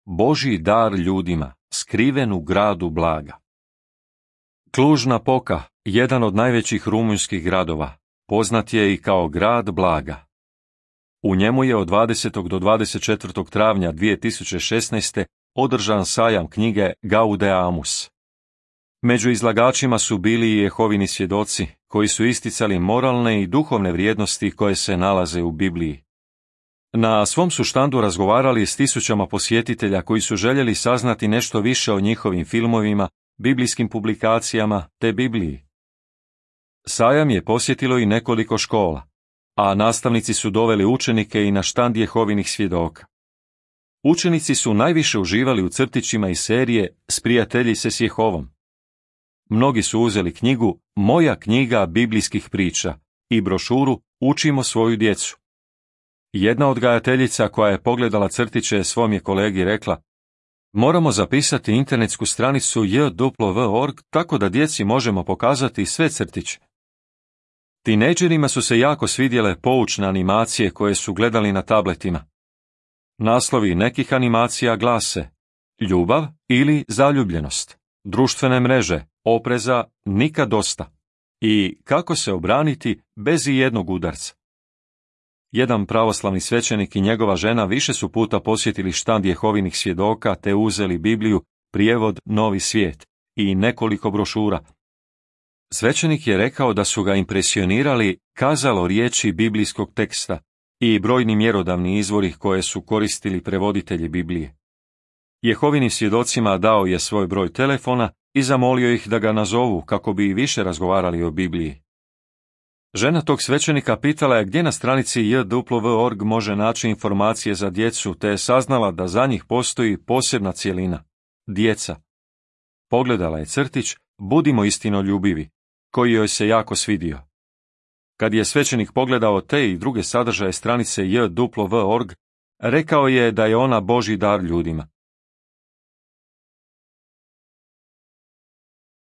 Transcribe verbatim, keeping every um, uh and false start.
Božji dar ljudima, skriven u gradu blaga. Cluj-Napoca, jedan od najvećih rumunjskih gradova, poznat je i kao grad blaga. U njemu je od dvadesetog do dvadeset četvrtog travnja dvije tisuće šesnaeste. održan sajam knjige Gaudeamus. Među izlagačima su bili i Jehovini svjedoci, koji su isticali moralne i duhovne vrijednosti koje se nalaze u Bibliji. Na svom su štandu razgovarali s tisućama posjetitelja koji su željeli saznati nešto više o njihovim filmovima, biblijskim publikacijama te Bibliji. Sajam je posjetilo i nekoliko škola, a nastavnici su doveli učenike i na štand Jehovinih svjedoka. Učenici su najviše uživali u crtićima iz serije Sprijatelji se s Jehovom. Mnogi su uzeli knjigu Moja knjiga biblijskih priča i brošuru Učimo svoju djecu. Jedna odgajateljica koja je pogledala crtiće svom je kolegi rekla: moramo zapisati internetsku stranicu j w w w dot org tako da djeci možemo pokazati sve crtiće. Tinejdžerima su se jako svidjele poučne animacije koje su gledali na tabletima. Naslovi nekih animacija glase: Ljubav ili zaljubljenost, društvene mreže, opreza, nikad dosta i kako se obraniti bez i jednog udarca. Jedan pravoslavni svećenik i njegova žena više su puta posjetili štand Jehovinih svjedoka te uzeli Bibliju, prijevod Novi svijet i nekoliko brošura. Svećenik je rekao da su ga impresionirali kazalo riječi biblijskog teksta i brojni mjerodavni izvori koje su koristili prevoditelji Biblije. Jehovinim svjedocima dao je svoj broj telefona i zamolio ih da ga nazovu kako bi i više razgovarali o Bibliji. Žena tog svećenika pitala je gdje na stranici j w w w dot org može naći informacije za djecu, te je saznala da za njih postoji posebna cjelina – djeca. Pogledala je crtić Budimo istinoljubivi, koji joj se jako svidio. Kad je svećenik pogledao te i druge sadržaje stranice j w w w dot org, rekao je da je ona Božji dar ljudima.